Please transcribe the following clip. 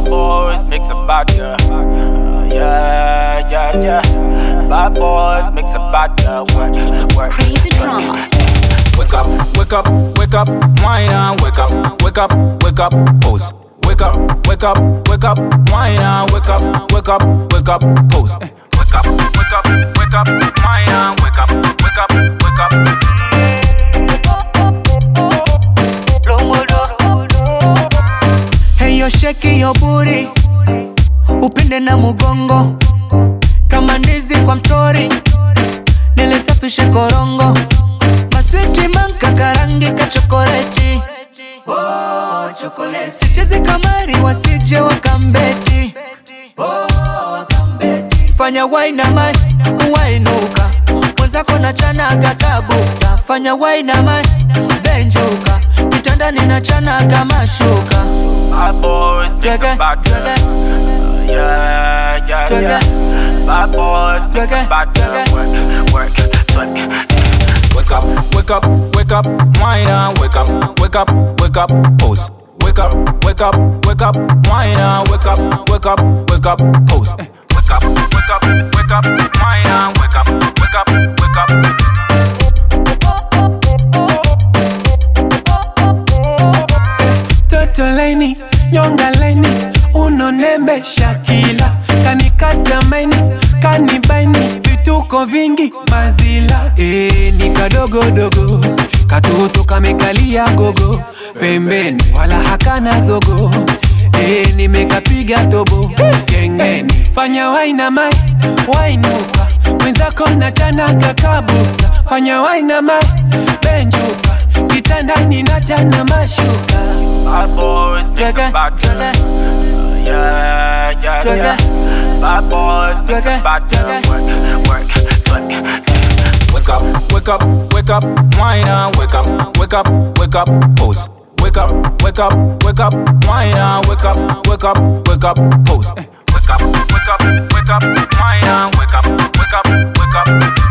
Bad boys mix a bad girl. Yeah, yeah, yeah. Bad boys mix a bad girl. Work. Crazy drama. Wake up, wake up, wake up, wine and wake up, wake up, wake up, pose. Wake up, wake up, wake up, wine and wake up, wake up, wake up, pose. Wake up, wake up, wake up, wine and wake up, wake up, wake up. Hey, yo, shake your booty, upinde na mugongo, kama ndizi kwa mtori, nilisafishe korongo, maswiti manka karangi ka chokoleti. Oh, chokoleti. Sichezi kamari wasije wakambeti. Oh, wakambeti. Fanya wine mai, wainuka, mwenzako na chana kakabuka. Fanya wine mai, benjuka, kitandani na chana kama shuka. Bad boys mix a bad girl. Yeah, yeah, yeah. Bad boys mix a bad girl. Work. Wake up, wake up, wake up, wine and wake up, wake up, wake up, pose. Wake up, wake up, wake up, wine and wake up, wake up, wake up, pose. Wake up, wake up, wake up, wine and wake up, wake up, wake up. Toto laini, nyonga laini, unonembe Shakila. Kanikata maini, kanibaini, vituko vingi mazila. Ni kadogo dogo, katoto kamekalia gogo, pembeni wala hakana zogo. Nimekapiga tobo, kengeni. Fanya waina mai, wainuka, mwenzako na chana kakabuka. Fanya waina mai, benjuka, kitandani na chana mashuka. Bad boys mix a bad girl. Yeah, yeah, yeah. Bad boys mix a bad girl. Work. Wake up, wake up, wake up, wine and wake up, wake up, wake up, pose. Wake up, wake up, wake up, wine and wake up, wake up, wake up, pose. Wake up, wake up, wake up, wine and wake up, wake up, wake up.